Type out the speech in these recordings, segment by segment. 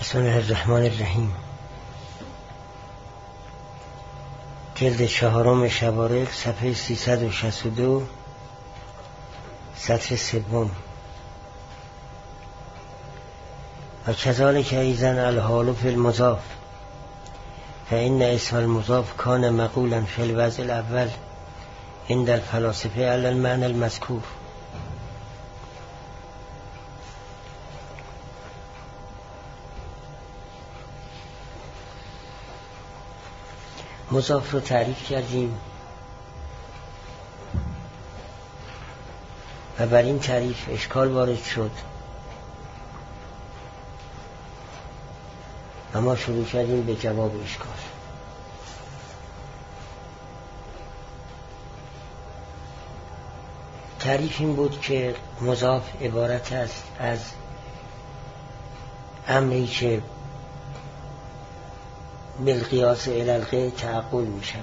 بسم الله الرحمن الرحیم. جلد 4 شوارق صفحه 362 سطر 3. و کذالک ایضا الحال فی المضاف فإن اسم المضاف کان مقولا فی الوضع الاول عند الفلاسفه علی المعنى المذکور. مضاف رو تعریف کردیم و بر این تعریف اشکال وارد شد و ما شروع کردیم به جواب اشکال. تعریف این بود که مضاف عبارت است از امری که بالقیاس الی الغیر تعقل می شود.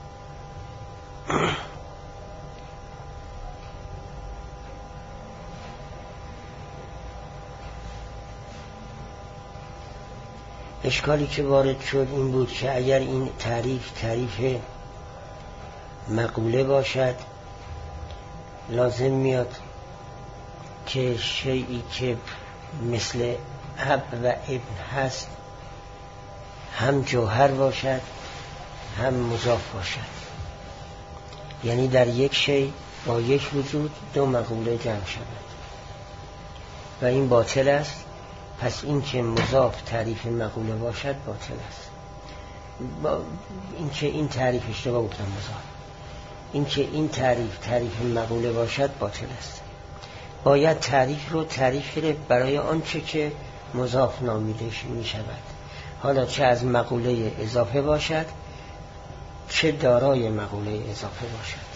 اشکالی که وارد شد این بود که اگر این تعریف مقوله باشد لازم میاد که شیئی که مثل اب و ابن هست هم جوهر باشد هم مضاف باشد، یعنی در یک شی با یک وجود دو مقوله جمع شود و این باطل است. پس این که مضاف تعریف مقوله باشد باطل است. این که این تعریف اشتباه گفتم، مضاف این که این تعریف مقوله باشد باطل است. باید تعریف رو برای آنچه که مضاف نامیده می شود، حالا چه از مقوله اضافه باشد چه دارای مقوله اضافه باشد.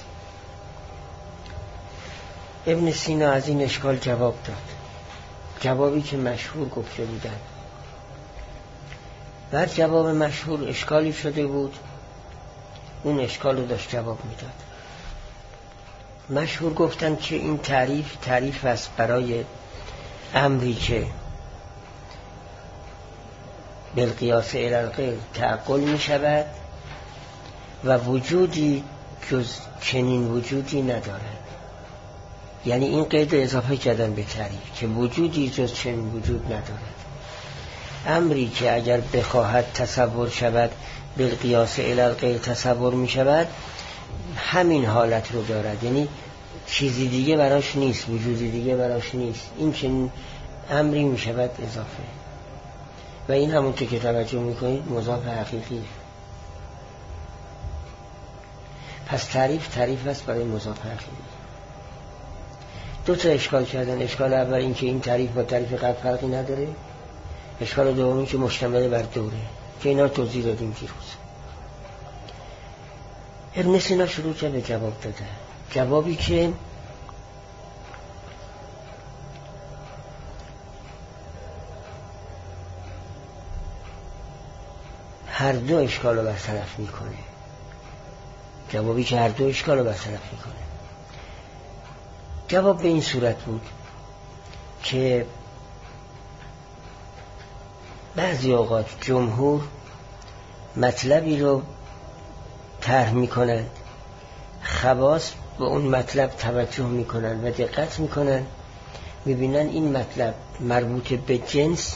ابن سینا از این اشکال جواب داد، جوابی که مشهور گفته بودن. بر جواب مشهور اشکالی شده بود، اون اشکال رو داشت جواب میداد. مشهور گفتن که این تعریف است برای امری که بالقیاس الی الغیر تعقل می شود و وجودی جز چنین وجودی ندارد. یعنی این قید اضافه کردن به تعریف که وجودی جز چنین وجود ندارد. امری که اگر بخواهد تصور شود بالقیاس الی الغیر تصور می شود، همین حالت رو دارد، یعنی چیزی دیگه براش نیست، وجودی دیگه براش نیست. این چنین امری می شود اضافه و این همونطور که توجه میکنید مضاف حقیقی. پس تعریف است برای مضاف حقیقی. دو تا اشکال کردن. اشکال اول این که این تعریف با تعریف قبل فرقی نداره. اشکال دومی که مشتمل بر دوره، که اینا توضیح دادیم دیروز. ابن سینا شروع کرد به جواب داده، جوابی که هر دو اشکال رو برطرف میکنه. جواب به این صورت بود که بعضی اوقات جمهور مطلبی رو طرح میکنند، خواص به اون مطلب توجه میکنن و دقت میکنن، میبینن این مطلب مربوط به جنس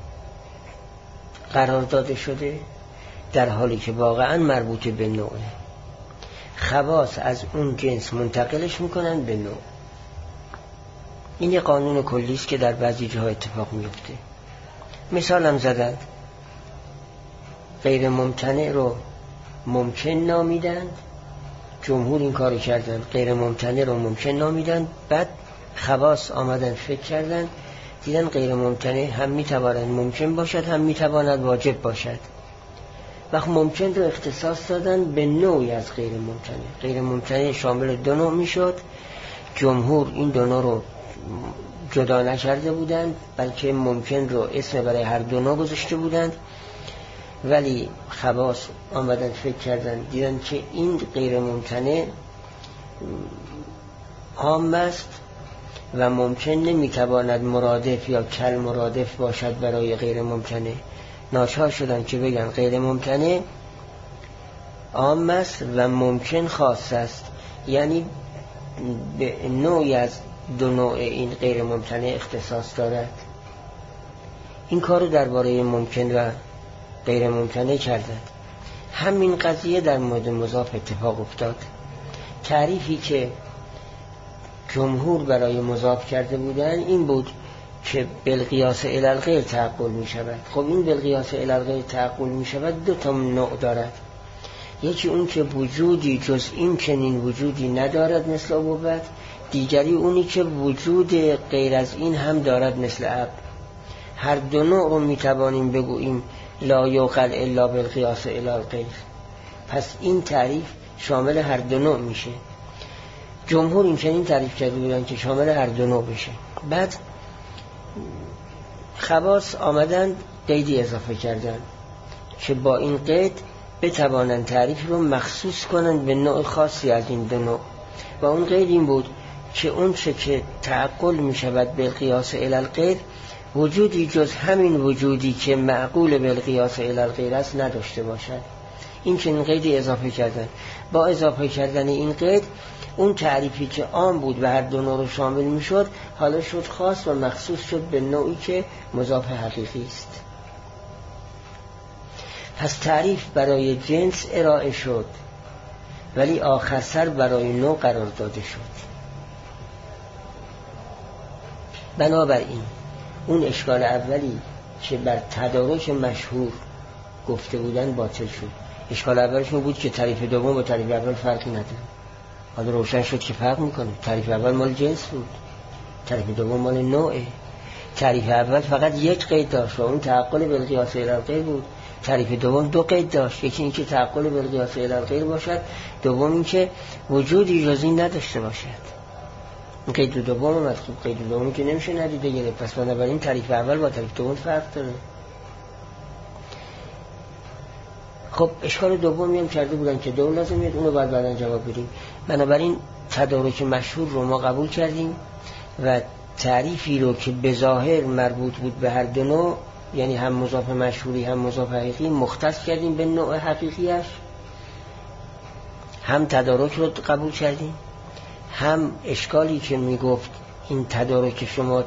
قرار داده شده در حالی که واقعا مربوط به نوعه. خواص از اون جنس منتقلش میکنن به نوع. این یه قانون کلی است که در بعضی جاها اتفاق میفته. مثال هم زدند، غیر ممتنع رو ممکن نامیدند، جمهور این کارو کردند، غیر ممتنع رو ممکن نامیدند، بعد خواص آمدن فکر کردند دیدن غیر ممتنع هم میتواند ممکن باشد هم میتواند واجب باشد. وقت ممکن رو اختصاص دادن به نوعی از غیر ممتنع. غیر ممتنع شامل دو نوع میشد. جمهور این دو نوع رو جدا نکرده بودند، بلکه ممکن رو اسم برای هر دو نوع گذاشته بودند، ولی خواص آمدن فکر کردن دیدن که این غیر ممتنع عام است و ممکن نمیتواند مرادف یا کل مرادف باشد برای غیر ممکنه. ناچار شدن که بگن غیر ممکنه عام است و ممکن خاص است، یعنی به نوعی از دو نوع این غیر ممکنه اختصاص دارد. این کارو درباره ممکن و غیر ممکنه کردند. همین قضیه در مورد مضاف اتفاق افتاد. تعریفی که جمهور برای مضاف کرده بودن این بود که بالقیاس الی الغیر تعقل می شود. خب این بالقیاس الی الغیر تعقل می شود دو تا نوع دارد. یکی اون که وجودی جز این چنین وجودی ندارد مثل ابوبت، دیگری اونی که وجود غیر از این هم دارد مثل اب. هر دو نوع رو می توانیم بگوییم لا یعقل الا بالقیاس الی الغیر. پس این تعریف شامل هر دو نوع میشه. جمهور این چنین تعریف کرده بودن که شامل هر دو نوع بشه. بعد خواص آمدن قیدی اضافه کردن که با این قید بتوانند تعریف رو مخصوص کنند به نوع خاصی از این دو نوع. و اون قید این بود که اون چه که تعقل می شود بالقیاس الی الغیر وجودی جز همین وجودی که معقول بالقیاس الی الغیر است نداشته باشد. این چنین قیدی اضافه کردن. با اضافه کردن این قید اون تعریفی که عام بود و هر دو نوع رو شامل می شد حالا شد خاص و مخصوص شد به نوعی که مضاف حقیقی است. پس تعریف برای جنس ارائه شد ولی آخر سر برای نوع قرار داده شد. بنابراین اون اشکال اولی که بر تدارک مشهور گفته بودن باطل شد. اشکال اولشون بود که تعریف دوم با تعریف اول فرقی نداره. حالا روشن شد که فرق میکنه. تعریف اول مال جنس بود، تعریف دوم مال نوعه. تعریف اول فقط یک قید داشت و اون تعقل بالقیاس الی الغیر بود. تعریف دوم دو قید داشت، یکی این که تعقل بالقیاس الی الغیر باشد، دوم این که وجودی جز این نداشته باشد. این قید دوم اومد. خب قید دومی که نمیشه ندیده گرفت. پس بنابراین تعریف اول با تعریف دوم فرق داره. خب اشکال دومی هم کرده بودن که دو لازمیت، اونو بعدا جواب بدیم. بنابراین تدارک مشهور رو ما قبول کردیم و تعریفی رو که به ظاهر مربوط بود به هر دو نوع، یعنی هم مضاف مشهوری هم مضاف حقیقی، مختص کردیم به نوع حقیقیش. هم تدارک رو قبول کردیم، هم اشکالی که میگفت این تدارک شما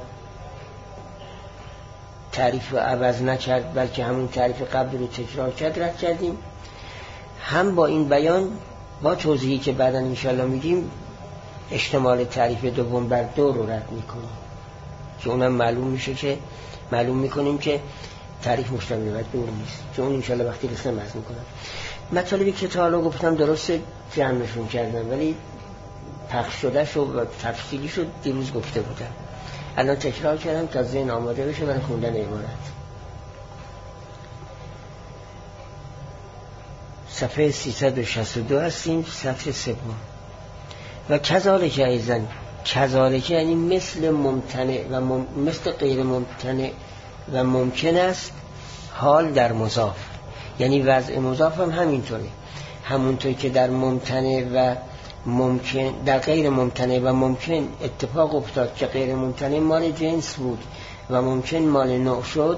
تعریف رو عوض نکرد بلکه همون تعریف قبل رو تکرار کرد رد کردیم. هم با این بیان با توضیحی که بعدا انشاءالله میدیم اشتمال تعریف دوم بر دو رو رد میکنیم که اونم معلوم میکنیم که تعریف مشتمل بر دو نیست، که اون انشاءالله وقتی رسم عرض میکنم. مطالبی که تا حالا گفتم درست جمعشون کردم ولی پخش شده شد و تفصیلی شد دیروز گفته بودم. الان تکرار کردم تا ذهن آماده بشه برای خوندن عبارت. صفحه 362 هستیم، صفحه سوم. و کذالک ایضا، کذالک یعنی مثل ممتنع و مثل غیر ممتنع و ممکن است حال در مضاف، یعنی وضع مضاف هم همینطوره. همونطوری که در ممتنع و ممکن، در غیر ممتنع و ممکن اتفاق افتاد که غیر ممتنع مال جنس بود و ممکن مال نوع شد،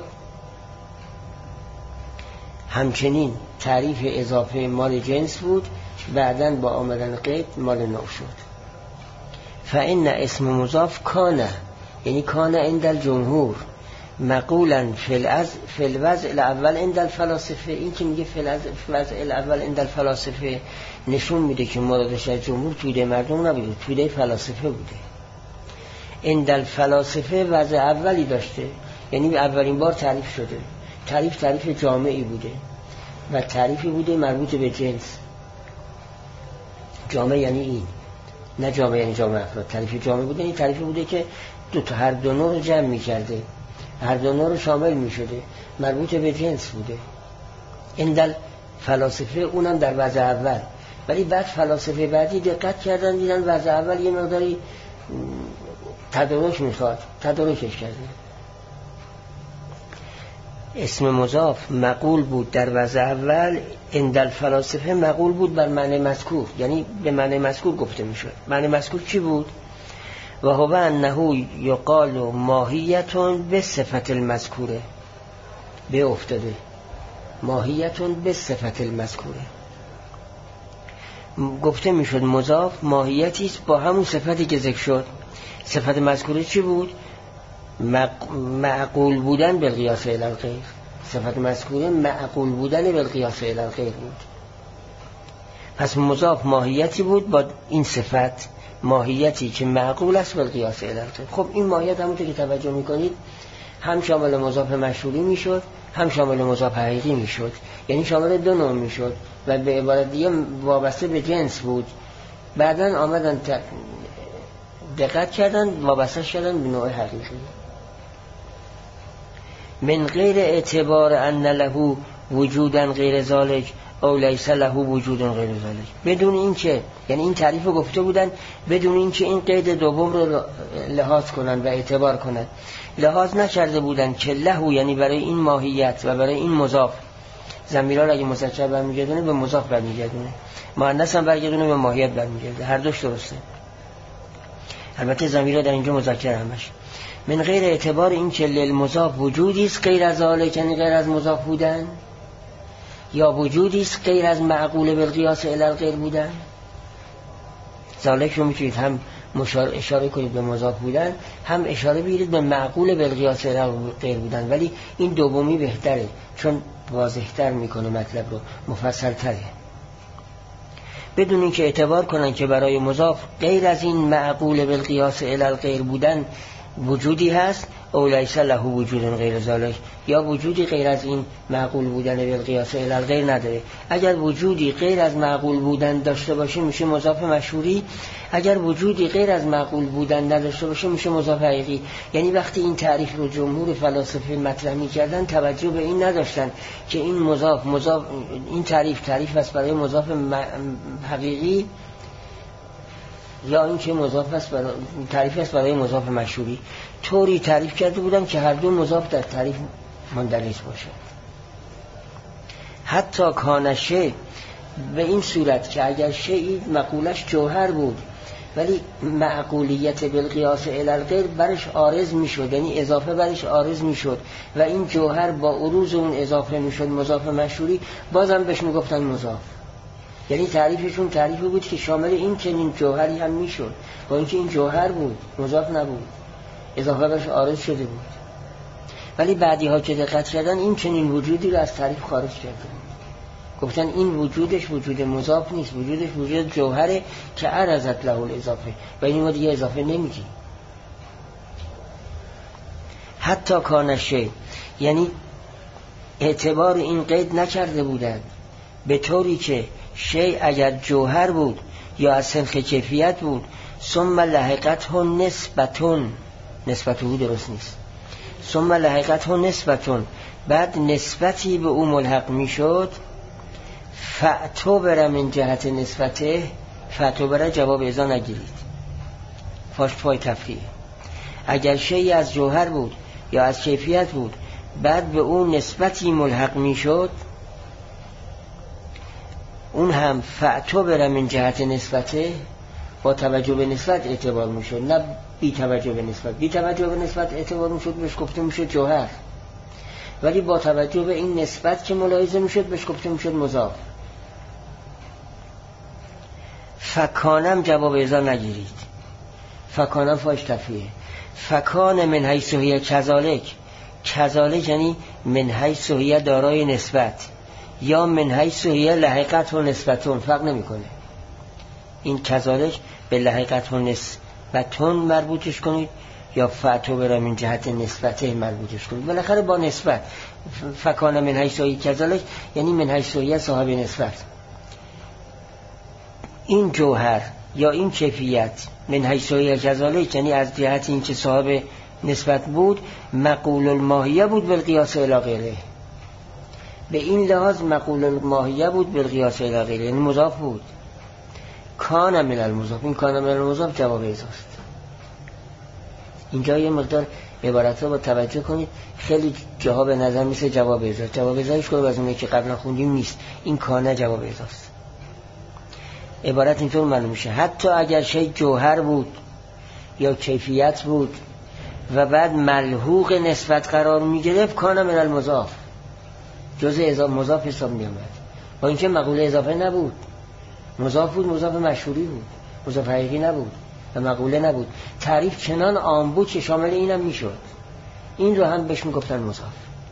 همچنین تعریف اضافه مال جنس بود بعداً با آمدن قید مال نوع شد. فإن اسم مضاف کانه، یعنی کانه عند الجمهور مقولا فی الوضع الاول عند الفلاسفه. این که میگه فی الوضع الاول عند الفلاسفه نشون میده که مرادش از جمهور توده مردم نبوده، توده فلاسفه بوده. عند الفلاسفه وضع اولی داشته، یعنی اولین بار تعریف شده. تعریف جامعی بوده و تعریفی بوده مربوط به جنس. جامع یعنی این، نه جامع یعنی جامع افراد. تعریف جامع بوده، این تعریفی بوده که هر دو نوع رو جمع می‌کرده، هر دو نوع رو شامل می‌شده، مربوط به جنس بوده. عند فلاسفه اونم در وضع اول، ولی بعد فلاسفه بعدی دقت کردن دیدن وضع اول یه مقداری تدارک میخواد، تدارکش کردن. اسم مضاف مقول بود در وضع اول، عند الفلاسفه مقول بود بر معنی مذکور، یعنی به معنی مذکور گفته میشد. معنی مذکور چی بود؟ و هو انه یقال ماهیتون به صفت المذکوره، به افتاده ماهیتون به صفت المذکوره. گفته میشد مضاف ماهیتی است با همون صفتی که ذکر شد. صفت مذکوره چی بود؟ معقول بودن بالقیاس الی الغیر. صفت مذکوره معقول بودن بالقیاس الی الغیر بود. پس مضاف ماهیتی بود با این صفت، ماهیتی که معقول است بالقیاس الی الغیر. خب این ماهیت همونطور که توجه میکنید هم شامل مضاف مشهوری میشد، هم شامل مضاف حقیقی میشد، یعنی شامل دو نوع میشد و به عبارت دیگه وابسته به جنس بود. بعدن آمدن دقت کردن وابسته شدن به نوع حقیقی. من غیر اعتبار ان له وجودا غیر ذالک او لیس له وجودا غیر ذالک، بدون این که، یعنی این تعریف رو گفته بودن بدون این که این قید دوم رو لحاظ کنن و اعتبار کنن. لحاظ نکرده بودن که له یعنی برای این ماهیت و برای این مضاف، ضمیرها اگه مذکر برمیگردونه به مضاف برمیگردونه، مؤنث هم برگردونه به ماهیت برمیگرده، هر دوش درسته. البته ضمیرها در اینجا مذکر همش. من غیر اعتبار این که للمضاف وجودی است غیر از ذالک، یعنی غیر از مضاف بودن، یا وجودی است غیر از معقول بالقیاس الی الغیر بودن. ذالک رو میتونید هم اشاره کنید به مضاف بودن، هم اشاره بگیرید به معقول بالقیاس الی الغیر بودن، ولی این دومی بهتره چون واضح‌تر میکنه مطلب رو، مفصل‌تره. بدون اینکه اعتبار کنن که برای مضاف غیر از این معقول بالقیاس الی الغیر بودن وجودی هست او لیس له وجود غیر ذالک، یا وجودی غیر از این معقول بودن بالقیاس الی الغیر نداره. اگر وجودی غیر از معقول بودن داشته باشه میشه مضاف مشهوری، اگر وجودی غیر از معقول بودن نداشته باشه میشه مضاف حقیقی. یعنی وقتی این تعریف رو جمهور فلاسفه مطرح می‌کردن توجه به این نداشتن که این مضاف این تعریف است برای مضاف حقیقی یا این که مضاف است برای تعریف است برای مضاف مشهوری. طوری تعریف کرده بودن که هر دو مضاف در تعریف مندرج باشه. حتی کانشه به این صورت که اگر شیء مقولش جوهر بود ولی معقولیت بالقیاس الی الغیر برش عارض میشد، یعنی اضافه برش عارض میشد و این جوهر با عروض اون اضافه میشد مضاف مشهوری، بازم بهش میگفتن مضاف. یعنی تعریفشون تعریفی بود که شامل این چنین جوهری هم میشد، با اینکه این جوهر بود مضاف نبود، اضافه برش عارض شده بود. ولی بعدی ها که دقت کردن این چنین وجودی رو از تعریف خارج کردن، گفتن این وجودش وجود مضاف نیست، وجودش وجود جوهره که عرضت له الاضافه و این ما دیگه اضافه نمیگیم. حتی کانشه یعنی اعتبار این قید نکرده بودند به طوری که شیء اگر جوهر بود یا از سنخ کیفیت بود ثم لحقته نسبته درست نیست، ثم لحقته نسبتون، بعد نسبتی به او ملحق میشد، فاعتبر من جهت نسبته، فاعتبر جواب ازا نگیرید، فای تفریه. اگر شیء از جوهر بود یا از کیفیت بود بعد به اون نسبتی ملحق میشد، اون هم فاعتبر من جهت نسبته، با توجه به نسبت اعتبار میشد، نه بی توجه به نسبت. بی توجه به نسبت اعتبار میشد بهش گفته میشد جوهر، ولی با توجه به این نسبت که ملاحظه میشد بهش گفته میشد مضاف. فکانم جواب ازا نگیرید، فکانم فاش تفریه. فکان من حیث هی کذالک یعنی من حیث هی دارای نسبت یا من حیث هی لحقت و نسبتون فرق نمیکنه. این کذالک به لحقت و نسبتون مربوطش کنید یا فاعتبر من جهت نسبته مربوطش کنید، بالاخره با نسبت. فکان من حیث هی کذالک یعنی من حیث هی صاحب نسبت. این جوهر یا این کیفیت من حیث هی کذالک یعنی از جهت این که صاحب نسبت بود مقول الماهیه بود بالقیاس الی غیره، به این لحاظ مقول الماهیه بود بالقیاس الی غیره، یعنی مضاف بود. کان من المضاف، این کان من المضاف جواب ازاست. اینجا یه مقدار عبارت رو با توجه کنید، خیلی جاها به نظر میسه جواب ازاست. جواب ازاش کنید از اونایی که قبلا خوندیم نیست، این کانه جواب ازاست. عبارت اینطور معلوم میشه حتی اگر شی جوهر بود یا کیفیت بود و بعد ملحوق نسبت قرار می گرفت کان من المضاف، جزء مضاف حساب می آمد، با اینکه مقوله اضافه نبود، مضاف بود، مضاف مشهوری بود، مضاف حقیقی نبود و مقوله نبود. تعریف چنان عام بود که شامل اینم می شد. این رو هم بهش می گفتن مضاف.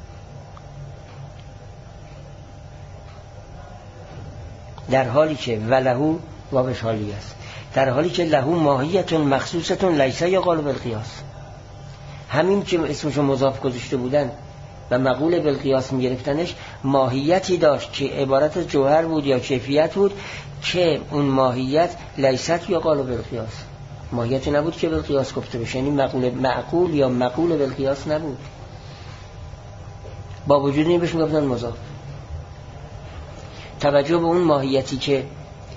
در حالی که ولهو واوش حالی است، در حالی که لهو ماهیت مخصوصت لیس یقال بالقیاس، همین که اسمشو مضاف گذاشته بودن و مقول بالقیاس میگرفتنش ماهیتی داشت که عبارت از جوهر بود یا کیفیت بود که اون ماهیت لیست یقال بالقیاس، ماهیتی نبود که بالقیاس گفته بشه، یعنی معقول یا مقول بالقیاس نبود. با وجود این بهش میگفتن مضاف. توجه به اون ماهیتی که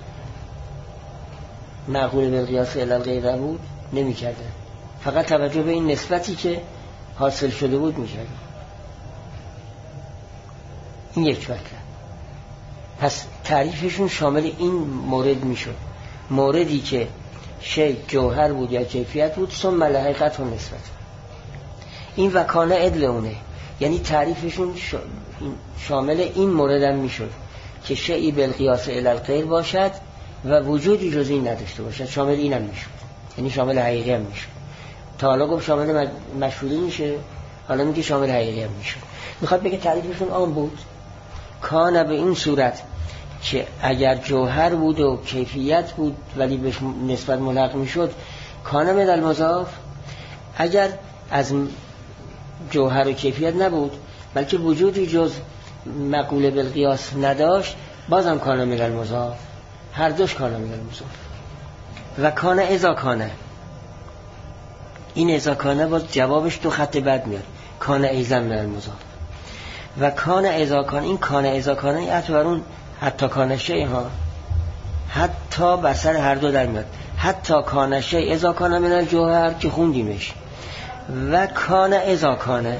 معقول بالقیاس الی الغیر بود نمی کردن، فقط توجه به این نسبتی که حاصل شده بود می کردن. این یک مطلب. پس تعریفشون شامل این مورد می شد، موردی که شی جوهر بود یا کیفیت بود ثم لحقت و نسبت. این وکانه عدل اونه، یعنی تعریفشون شامل این مورد هم می شد که شیئی بالقیاس الی الغیر باشد و وجودی جز این نداشته باشد، شامل این هم می شد، یعنی شامل حقیقی هم می شد. تا حالا گفت شامل مشهوری میشه، حالا میگه شامل حقیقی هم میشه. میخواد بگه تعریفشون عام بود، کانه به این صورت که اگر جوهر بود و کیفیت بود ولی بهش نسبت ملحق میشد کانه من المضاف، اگر از جوهر و کیفیت نبود بلکه وجودی جز مقوله بالقیاس نداشت بازم کانه من المضاف، هر دوش کانه من المضاف. و کانه اذا کانه، این اذا کانه باز جوابش دو خط بعد میاد، کانه ایزن من المضاف. و کانه اذا کانه، این کانه اذا کانه این عطف بر اون حتی کانه شیء ها، حتی بسر هر دو در میاد. حتی کانه شیء اذا کانه من الجوهر که خوندیمش، و کانه اذا کانه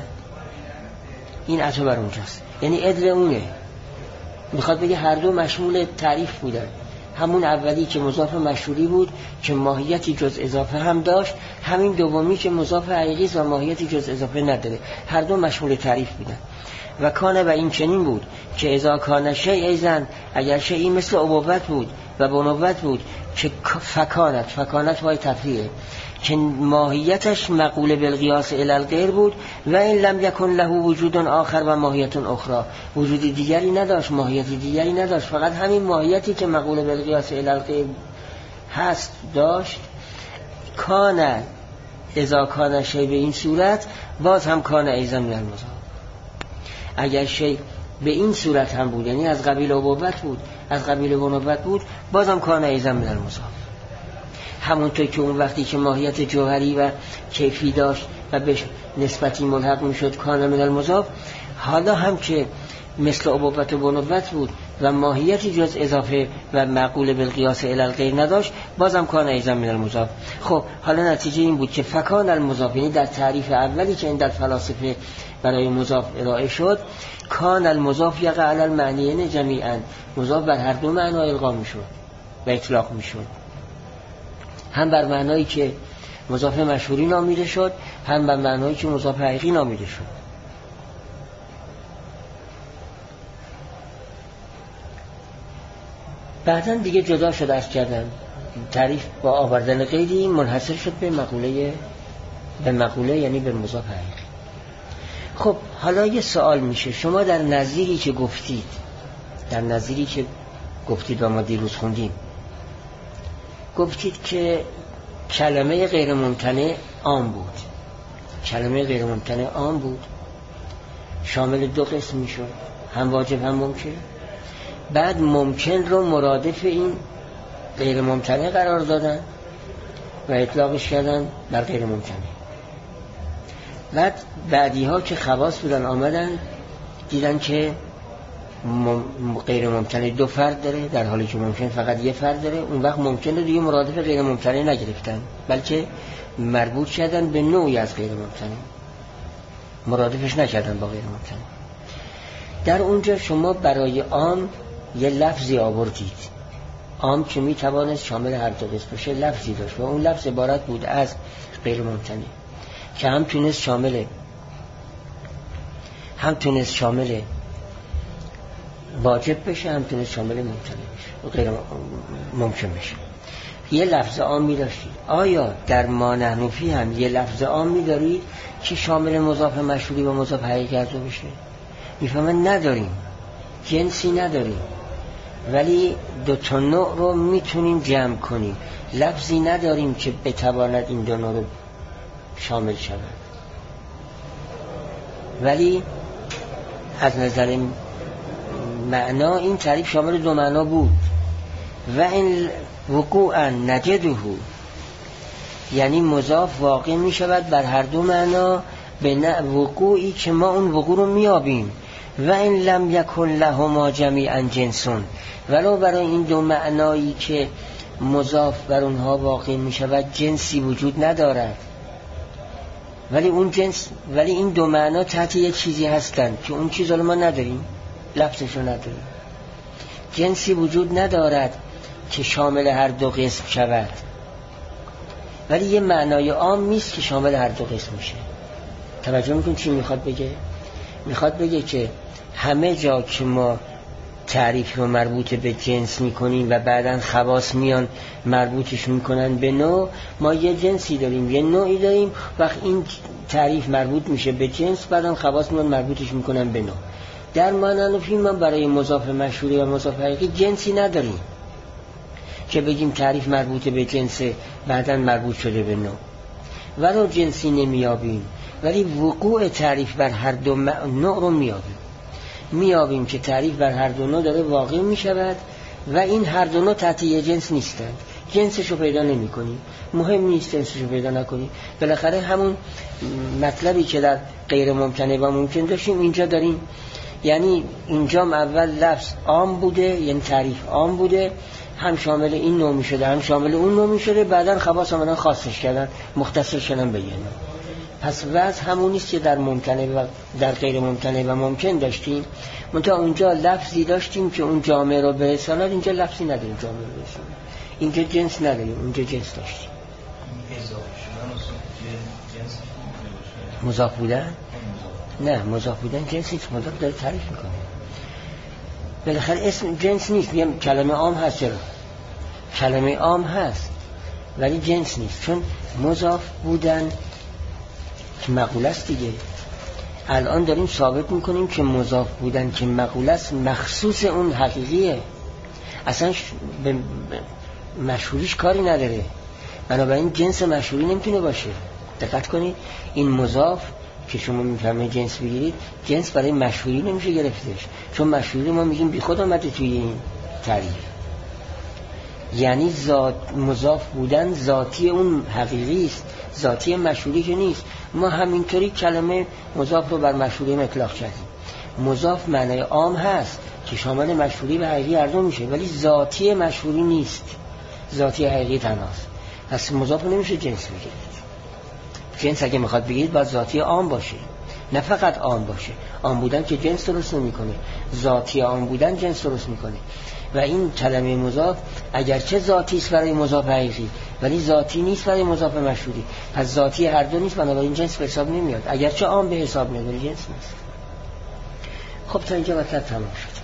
این عطف بر اونجاست، یعنی عدل اونه. میخواد بگه هر دو مشمول تعریف بودن، همون اولی که مضاف مشهوری بود که ماهیتی جز اضافه هم داشت، همین دومی که مضاف حقیقی و ماهیتی جز اضافه نداره، هر دو مشمول تعریف بودن. و کانه و این چنین بود که اذا کانه شیء ایزن، اگر شیئی مثل ابوت بود و بنوت بود که فکانت های تفریعه که ماهیتش مقوله بالقیاس الی الغیر بود و این لم یکن له وجود آخر و ماهیت اخرى، وجود دیگری نداشت، ماهیت دیگری نداشت، فقط همین ماهیتی که مقوله بالقیاس الی الغیر هست داشت. کانه اذا کانه شی به این صورت باز هم کانه ایزن من المضاف. اگر شی به این صورت هم بود، یعنی از قبیل ابوت بود، از قبیل بنوت بود، باز هم کانه ایزن من المضاف. همونطور که اون وقتی که ماهیت جوهری و کیفی داشت و به نسبتی ملحق میشد کانه من المضاف، حالا هم که مثل ابوت و بنوت بود و ماهیتی جز اضافه و معقول بالقیاس الی الغیر نداشت بازم کانه ایزن من المضاف. خب حالا نتیجه این بود که فکان المضاف، یعنی در تعریف اولی که این در فلاسفه برای مضاف ارائه شد، کان المضاف یقع علی المعنیین جمیعا، مضاف بر هر دو معنا القا میشد و اطلاق میشد، هم بر معنایی که مضاف مشهوری نامیده شد، هم بر معنایی که مضاف حقیقی نامیده شد. بعداً دیگه جدا شد، عرض کردم تعریف با آوردن قیدی منحصر شد به مقوله یعنی به مضاف حقیقی. خب حالا یه سوال میشه، شما در نظیری که گفتید و ما دیروز خوندیم، گفتید که کلمه غیر ممتنع عام بود، کلمه غیر ممتنع عام بود، شامل دو قسم میشد، هم واجب هم ممکن. بعد ممکن رو مرادف این غیر ممتنع قرار دادن و اطلاقش کردن بر غیر ممتنع. بعدی ها که خواص بودن آمدن دیدن که غیر ممتنع دو فرد داره در حالی که ممکن فقط یه فرد داره. اون وقت ممکن رو دیگه مرادف غیر ممتنع نگرفتن، بلکه مربوط کردن به نوعی از غیر ممتنع، مرادفش نکردن با غیر ممتنع. در اونجا شما برای عام یه لفظی آوردید عام که میتوانست شامل هر دو قسم باشه لفظی داشت و اون لفظ عبارت بود از غیر ممتنع که هم تونست شامل واجب بشه، هم تونست شامل ممتنع بشه و غیر ممکن بشه. یه لفظ عامی داشتید. آیا در ما نحن فی هم یه لفظ عامی دارید که شامل مضاف مشهوری و مضاف حقیقی کرده بشه؟ میفهمن نداریم، جنسی نداریم، ولی دو تا نوع رو میتونیم جمع کنیم. لفظی نداریم که بتواند این دو نوع رو شامل شود، ولی از نظر معنا این تعریف شامل دو معنا بود. و این وقوعا نجده، یعنی مضاف واقع می شود بر هر دو معنا به وقوعی که ما اون وقوع رو میابیم. و این لم یکن لهما جمیعا جنسون، ولو برای این دو معنایی که مضاف بر اونها واقع می شود جنسی وجود ندارد، ولی این دو معنا تحت یک چیزی هستند که اون چیز رو ما نداریم، لفظشو نداریم. جنسی وجود ندارد که شامل هر دو قسم شود، ولی یه معنای عام نیست که شامل هر دو قسم میشه. توجه میکنم چی میخواد بگه؟ میخواد بگه که همه جا که ما تعریف رو مربوط به جنس میکنیم و بعداً خواص میان مربوطش میکنن به نوع، ما یه جنسی داریم، یه نوعی داریم، وقت این تعریف مربوط میشه به جنس، بعداً خواص میان مربوطش میکنن به نوع. در معنی فیلم ما برای مضاف مشهوری و مضاف حقیقی جنسی نداریم که بگیم تعریف مربوط به جنس بعداً مربوط شده به نوع، ولو جنسی نمیابیم، ولی وقوع تعریف بر هر دو نوع رو میابیم که تعریف بر هر دو نوع داره واقع میشود و این هر دو نوع تحت یه جنس نیستند. جنسشو پیدا نمی کنیم، مهم نیست جنسشو پیدا نکنیم. بالاخره همون مطلبی که در غیر ممکنه و ممکن داشتیم اینجا داریم. یعنی اینجا اول لفظ عام بوده، یعنی تعریف عام بوده، هم شامل این نوع می شده هم شامل اون نوع می شده، بعدن خواص آمدن خاصش کردن، مختصر شدن به یه نوع. پس وضع همون نیست که در ممکنه و در غیر ممکنه و ممکن داشتیم. منتها اونجا لفظی داشتیم که اون جامعه رو برساند، اینجا لفظی نداریم جامعه رو برساند. اینجا جنس نداریم، اونجا جنس داشتیم. مضاف بودن؟ نه، مضاف بودن جنس نیست، مضاف داره تعریف میکنه. بالاخره اسم جنس نیست، میگم کلمه عام هست. چرا؟ کلمه عام هست ولی جنس نیست، چون مضاف بودن که مقوله است دیگه. الان داریم ثابت میکنیم که مضاف بودن که مقوله است مخصوص اون حقیقیه، اصلا به مشهوریش کاری نداره، بنابراین جنس مشهوری نمیتونه باشه. دقت کنید، این مضاف که شما میفهمه جنس بگیرید، جنس برای مشهوری نمیشه گرفتش، چون مشهوری ما میگیم بی خود آمده توی این تعریف. یعنی مضاف بودن ذاتی اون حقیقی است، ذاتی مشهوری که نیست. ما همینطوری کلمه مضاف رو بر مشهوری اطلاق کردیم. مضاف معنای عام هست که شامل مشهوری و حقیقی هر دو میشه، ولی ذاتی مشهوری نیست، ذاتی حقیقی تنهاست. پس مضاف نمیشه جنس بگیرید. جنس اگه میخواد بگیرید باید ذاتی عام باشه، نه فقط عام باشه. عام بودن که جنس درست نمیکنه، ذاتی عام بودن جنس درست میکنه. و این کلمه مضاف اگرچه ذاتی است برای مضاف حقیقی، ولی ذاتی نیست برای مضاف مشهوری. پس ذاتی هر دو نیست، بنابراین جنس به حساب نمیاد. اگرچه عام به حساب میاد ولی جنس نیست. خب تا اینجا مطلب تمام شد.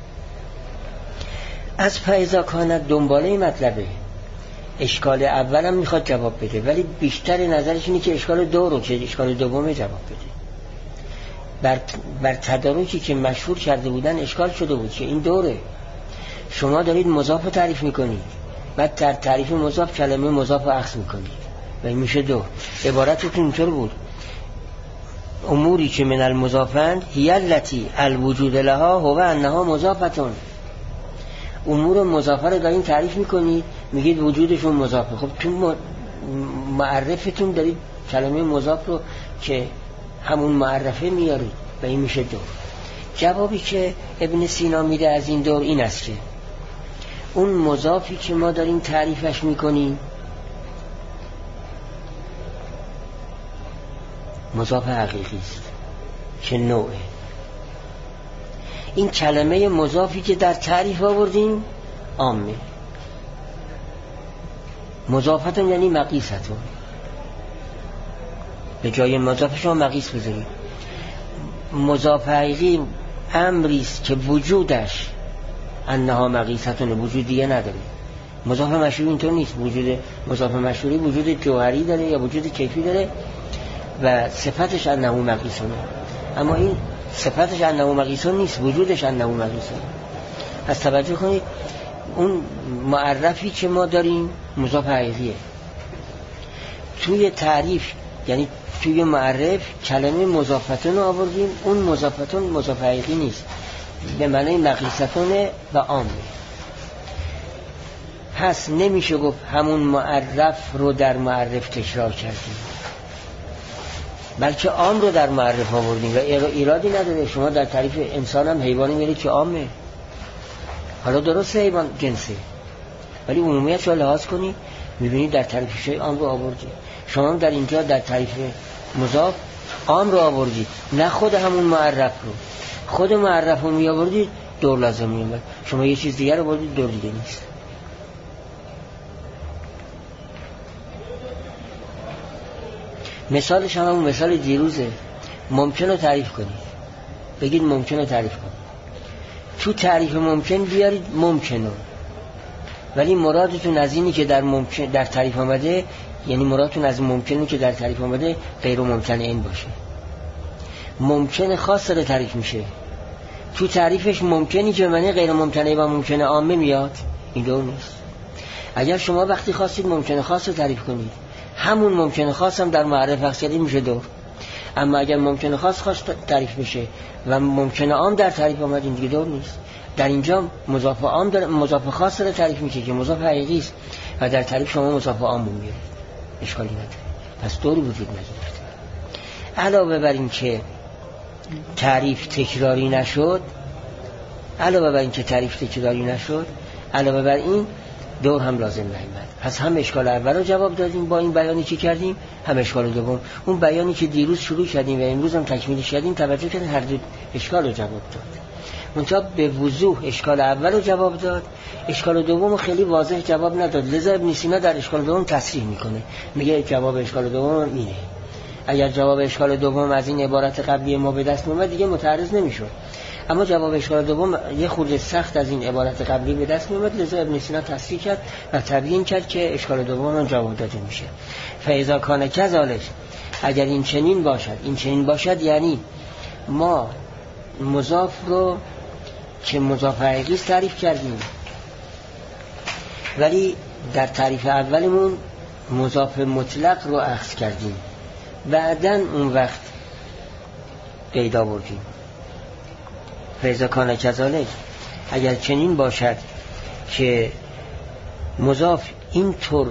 از فاذا کانت دنباله مطلبه. اشکال اولم میخواد جواب بده، ولی بیشتر نظرش اینه که اشکال دو رو، که اشکال دومه جواب بده. بر تدارکی که مشهور کرده بودن اشکال شده بود که این دوره. شما دارید مضاف رو تعریف میکنید، بعد در تعریف مضاف کلمه مضاف رو اخذ میکنید و این میشه دو. عبارتتون اینطور بود: اموری که من المضافند هی التی الوجود لها هو انها مضافتون. امور مضافه رو دارین تعریف میکنید، میگید وجودشون مضافه. خب تو معرفتون دارید کلمه مضاف رو که همون معرفه میارید و این میشه دور. جوابی که ابن سینا میده از این دور این است که اون مضافی که ما داریم تعریفش میکنیم مضاف حقیقی است که نوعه. این کلمه مضافی که در تعریف آوردیم عامه، مضافتون یعنی مقیستون، به جای مضاف شما مقیس بذارید. مضاف حقیقی امریست که وجودش انها مقیستون، وجود دیگه نداره. مضاف مشهوری اینطور نیست. وجود مضاف مشهوری وجود جوهری داره یا وجود کیفی داره و صفتش انه مقیسونه، اما این صفتش انه مقیسون نیست، وجودش انه مقیسون. پس توجه کنید اون معرفی که ما داریم مضاف حقیقیه. توی تعریف یعنی توی معرف کلمه مضافتون رو آوردیم، اون مضافتون مضاف حقیقی نیست، به معنی مقیستونه و عامه. پس نمیشه گفت همون معرف رو در معرف تکرار کردیم، بلکه عام رو در معرف آوردیم و ایرادی نداره. شما در تعریف انسان هم حیوانی میرید که عامه، حالا درسته حیوان جنسه ولی عمومیت رو لحاظ کنی میبینید در تعریف شای عام رو آوردید. شما هم در اینجا در تعریف مضاف عام رو آوردید، نه خود همون معرف رو. خود معرف رو می آوردید دور لازم میومد، شما یه چیز دیگر رو آوردید دور دیگه نیست. مثالش هم همون مثال دیروزه. ممکن رو تعریف کنید، بگید ممکن رو تعریف کنید. تو تعریف ممکن بیارید ممکنو، ولی مرادتون از اینی که در تعریف آمده، یعنی مرادتون از ممکنی که در تعریف آمده غیر ممکنه این باشه. ممکن خاص داره تعریف میشه، تو تعریفش ممکنی که معنی غیر ممکنه و ممکنه عامه میاد، این دور نیست. اگر شما وقتی خواستید ممکنه خاص رو تعریف کنید، همون ممکنه خاص هم در معرف اخصیلی میشه دور. اما اگر ممکنه خاص تعریف بشه و ممکنه عام در تعریف آمد، این دیگه دور نیست. در اینجا مضاف عام داره، مضاف خاص داره تعریف میشه که مضاف حقیقی است و در تعریف شما مضاف عام میگیرید، اشکالی نداره. پس دوری وجود نداره. علاوه بر این که تعریف تکراری نشد، علاوه بر این دور هم لازم نمیاد. پس هم اشکال اول رو جواب دادیم با این بیانی که کردیم، هم اشکال دوم. اون بیانی که دیروز شروع کردیم و امروز هم تکمیلش کردیم، توجه کنید هر دو اشکال رو جواب داد. منتها به وضوح اشکال اول رو جواب داد، اشکال دوم خیلی واضح جواب نداد. لذا ابن سینا در اشکال دوم تصریح میکنه، میگه جواب اشکال دوم اینه. اگر جواب اشکال دوم از این عبارت قبلی ما به دست میومد دیگه متعرض نمیشد، اما جواب اشکال دوم یه خورده سخت از این عبارت قبلی به دست میومد. لذا ابن سینا تصریح کرد و تبیین کرد که اشکال دوم هم جواب داده میشه. فاذا کان کذالک، اگر این چنین باشد یعنی ما مضاف رو که مضاف حقیقی تعریف کردیم، ولی در تعریف اولمون مضاف مطلق رو اخذ کردیم، بعدن اون وقت قید آوردیم. فاذا کان کذالک، اگر چنین باشد که مضاف اینطور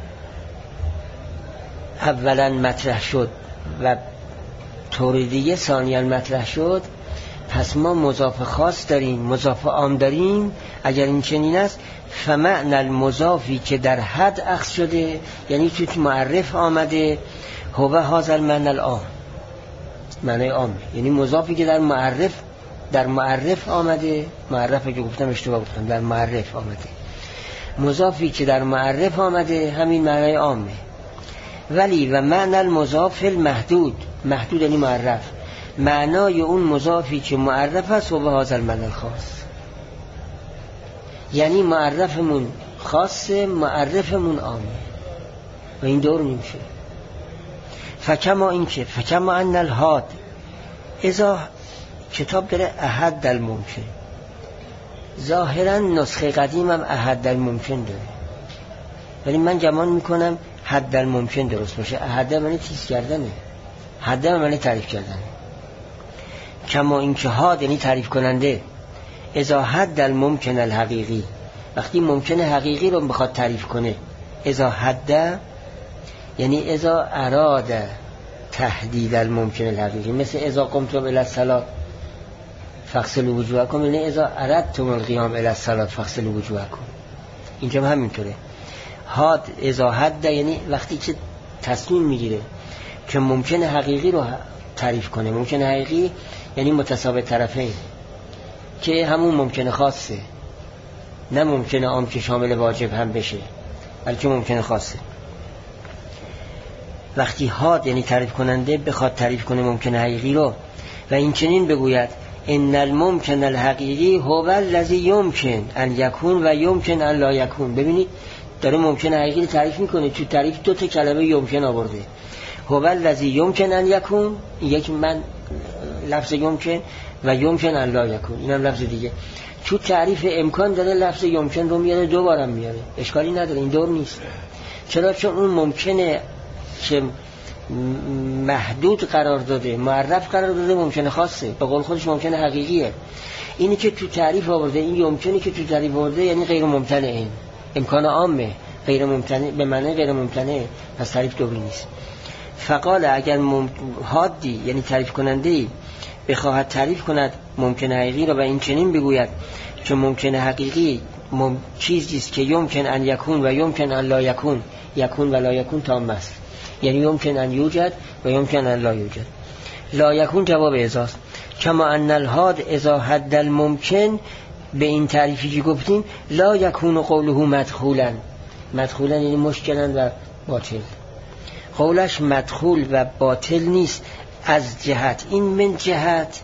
اولا مطرح شد و طور دیگه ثانیاً مطرح شد، پس ما مضاف خاص داریم، مضاف عام داریم. اگر این چنین است، فمعنی المضافی که در حد اخذ شده، یعنی توی معرف آمده، هو هذا المعنی العام، معنی عام، یعنی مضافی که در معرف آمده، معرفه که گفتم اشتباه گفتم، در معرف آمده، مضافی که در معرف آمده همین معنی عامه. ولی و معنی المضاف المحدود، محدود یعنی معرف، معنای اون مضافی که معرف است و به هذا المعنی الخاص، یعنی معرفمون خاصه، معرفمون عامه و این دور نمیشه. فکما ان الحاد، اذا کتاب داره احد الممکن، ظاهرا نسخه قدیم هم احد الممکن داره، ولی من گمان میکنم حد الممکن درست باشه. احد معنی تیز کردنه، حد معنی تعریف کردنه. کما اینکه حاد یعنی تعریف کننده، اذا حد الممکن الحقیقی، وقتی ممکن حقیقی رو بخواد تعریف کنه، اذا حد یعنی اذا اراد تحدید الممکن الحقیقی، مثل اذا قمتم الی الصلاة فاغسلوا وجوهکم، یعنی اذا اردتم القیام الی الصلاة فاغسلوا وجوهکم. اینجا هم همینطوره. حد اذا حد یعنی وقتی که تصمیم میگیره که ممکن حقیقی رو تعریف کنه. ممکن حقیقی یعنی متساوی طرفین، که همون ممکن خاصه، نه ممکن عام که شامل واجب هم بشه. بلکه ممکن خاصه. وقتی حاد یعنی تعریف کننده بخواد تعریف کنه ممکن حقیقی رو و این چنین بگوید ان الممکن الحقیقی هو الذی یمکن ان یکون و یمکن ان لا یکون. ببینید داره ممکن حقیقی رو تعریف میکنه، تو تعریف دو تا کلمه یمکن آورده، هو الذی یمکن ان یکون، یک من لفظ یمکن و یمکن ان لا یکون اینم لفظ دیگه. تو تعریف امکان داره لفظ یمکن رو میاره، دوبارم میاره، اشکالی نداره، این دور نیست. چرا؟ چون اون ممکنه که محدود قرار داده، معرف قرار داده، ممکنه خاصه، به قول خودش ممکنه حقیقیه. اینی که تو تعریف آورده، این یمکنی که تو تعریف آورده یعنی غیر ممتنعه، این امکان عامه، غیر ممتنع به معنی غیر ممتنعه، پس تعریف دوری نیست. فقال اگر حادی یعنی تعریف کننده‌ای بخواهد تعریف کند ممکن حقیقی را و این چنین بگوید چون ممکن حقیقی چیزی است که یمکن ان یکون و یمکن ان لا یکون، یکون و لا یکون تام است، یعنی یمکن ان یوجد و یمکن ان لا یوجد. لا یکون جواب اذاست. کما ان الحاد اذا حد الممکن، به این تعریفی که گفتیم لا یکون قوله مدخولا، مدخولا یعنی مشکلا و باطل، قولش مدخول و باطل نیست از جهت، این من جهت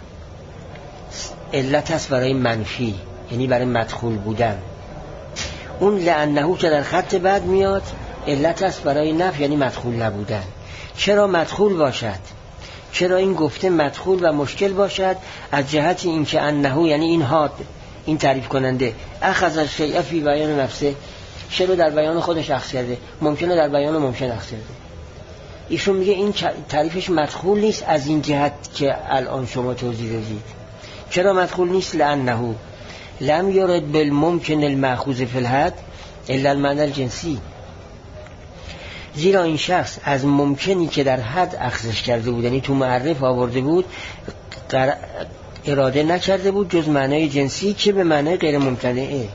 علت است برای منفی، یعنی برای مدخول بودن. اون لعنه که در خط بعد میاد علت است برای نفی، یعنی مدخول نبودن. چرا مدخول باشد؟ چرا این گفته مدخول و مشکل باشد؟ از جهت این که انه یعنی این حاد، این تعریف کننده اخذ الشیء فی بیان نفسه، چرا در بیان خودش اخذ کرده، ممکنه در بیان ممکن اخذ کرده. ایشون میگه این تعریفش مدخول نیست از این جهت که الان شما توضیح دادید. چرا مدخول نیست؟ لانه لم یرد بالممکن المأخوذ فی الحد الا المعنى الجنسی، زیرا این شخص از ممکنی که در حد اخذش کرده بود، یعنی تو معرف آورده بود، اراده نکرده بود جز معنای جنسی که به معنای غیر ممتنعه.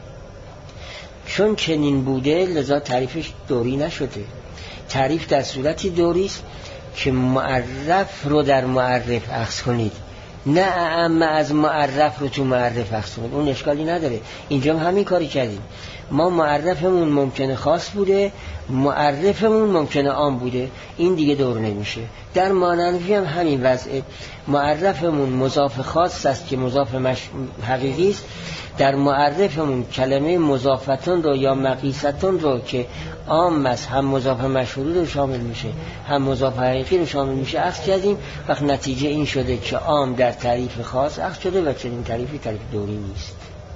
چون چنین بوده لذا تعریفش دوری نشده. تعریف در صورتی دوری است که معرف رو در معرف اخذ کنید، نه اما از معرف رو تو معرف اخذ کنید، اون اشکالی نداره. اینجا هم همین کاری کردیم، ما معرفمون ممکنه خاص بوده، معرفمون ممکنه عام بوده، این دیگه دور نمیشه. در ماننفی هم همین وضعه، معرفمون مضاف خاص است که مضاف حقیقی است، در معرفمون کلمه مضافتون رو یا مقیستون رو که عام است، هم مضاف مشهور رو شامل میشه هم مضاف حقیقی رو شامل میشه اخذ کردیم. وقت نتیجه این شده که عام در تعریف خاص اخذ شده و چنین تعریفی تعریف دوری نیست.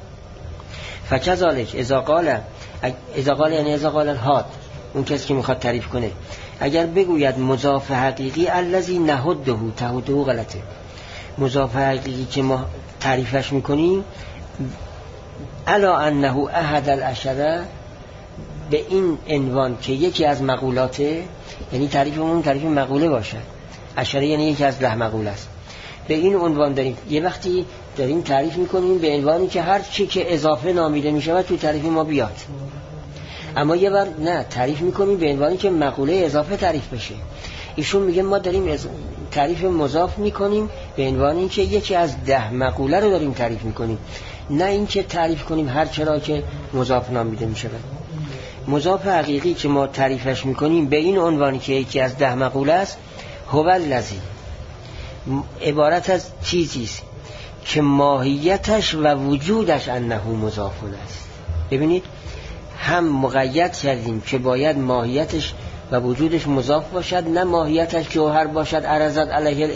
فکذالک اذا قال یعنی اذا قال الحاد، اون کسی که میخواد تعریف کنه اگر بگوید مضاف حقیقی الذی نهده، تهده غلطه، مضاف حقیقی که ما تعریفش میکنیم الا انه احد العشره، به این عنوان که یکی از مقولاته، یعنی تعریفمون تعریف مقوله باشد، عشره یعنی یکی از 10 مقوله است، به این عنوان داریم یه وقتی داریم تعریف میکنیم به عنوانی که هر چی که اضافه نامیده میشه و تو تعریف ما بیاد. اما یه بار نه، تعریف میکنیم به عنوانی که مقوله اضافه تعریف بشه. ایشون میگه ما داریم تعریف مضاف میکنیم به عنوانی که یکی از 10 مقوله رو داریم تعریف میکنیم، نه اینکه تعریف کنیم هر چرا که مضاف نامیده میشه. مضاف حقیقی که ما تعریفش میکنیم به این عنوانی که یکی از 10 مقوله است، هو الذی، عبارت از چیزی است که ماهیتش و وجودش انه مضاف است. ببینید هم مقید کردیم که باید ماهیتش و وجودش مضاف باشد، نه ماهیتش جوهر باشد عرضت علیه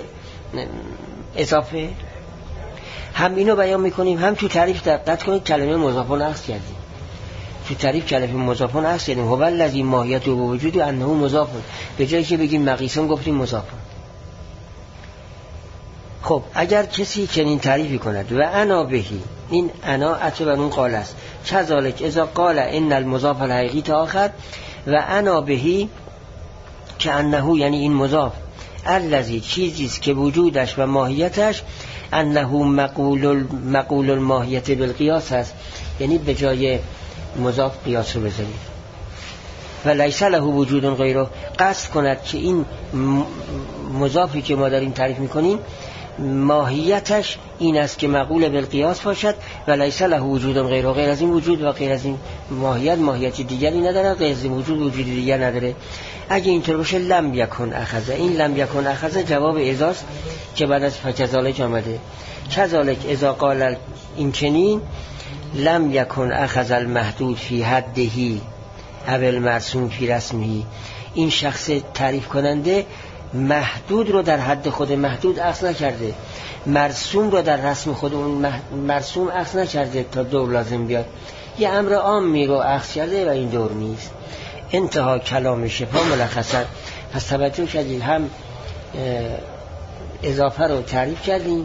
اضافه. هم اینو بیان میکنیم، هم تو تعریف دقت کنید کلمه مضافون اخذ کردیم، تو تعریف کلمه مضافون اخذ کردیم هو الذی ماهیت و وجود انه مضاف، به جایی که بگیم مقیسون گفتیم مضافون. خب اگر کسی چنین تعریفی کند و انا بهی، این انا عطف بر اون قال است، کذالک اذا قال ان المضاف الحقیقی تا آخر و انا بهی که انه یعنی این مضاف الذی چیزی است که وجودش و ماهیتش انه مقول الماهیت بالقیاس است، یعنی به جای مضاف قیاس رو بذارید و لیس له وجود غیره، قصد کند که این مضافی که ما داریم تعریف میکنیم ماهیتش این است که مقول بالقیاس باشد و لیس له وجود غیر از این وجود و غیر از این ماهیت دیگری نداره، غیر از این وجود دیگر نداره. اگه اینطور باشه لم یکن اخذ، این لم یکن اخذ جواب ازاست که بعد از فکذالک آمده. کذالک اذا قال این چنین لم یکن اخذ المحدود فی حدهی اول مرسوم فی رسمهی. این شخص تعریف کننده محدود رو در حد خود محدود اخذ نکرده، مرسوم رو در رسم خود اون مرسوم اخذ نکرده تا دور لازم بیاد، یه امر عامی رو اخذ کرده و این دور نیست. انتها کلام شفا ملخصا. پس توجه کردید، هم اضافه رو تعریف کردیم،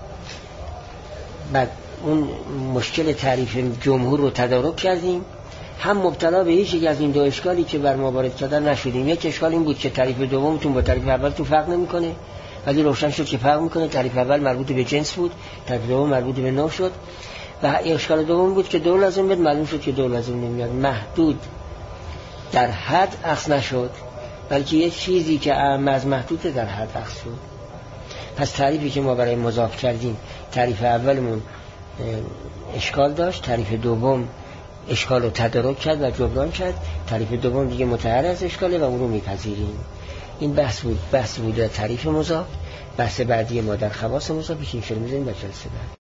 بعد اون مشکل تعریف جمهور رو تدارک کردیم، هم مبتلا به هیچ یک از این دو اشکالی که بر ما وارد کردن نشدیم. یک اشکال این بود که تعریف دومتون با تعریف اولتون فرق نمیکنه، ولی روشن شد که فرق میکنه. تعریف اول مربوط به جنس بود، تعریف دوم مربوط به نوع شد. و اشکال دوم بود که دو لازم بود، معلوم شد که دو لازم نمیاد. محدود در حد اخذ نشد، بلکه یک چیزی که اعم از محدود در حد اخذ شد. پس تعریفی که ما برای مضاف کردیم، تعریف اولمون اشکال داشت، تعریف دوم اشکال رو تدارک کرد و جبران کرد، تعریف دوم دیگه متعرض از اشکاله و اون رو میپذیریم. این بحث بود در تعریف مضاف. بحث بعدی ما در خواص مضاف بشیم شروع می‌ذاریم با جلسه بعد.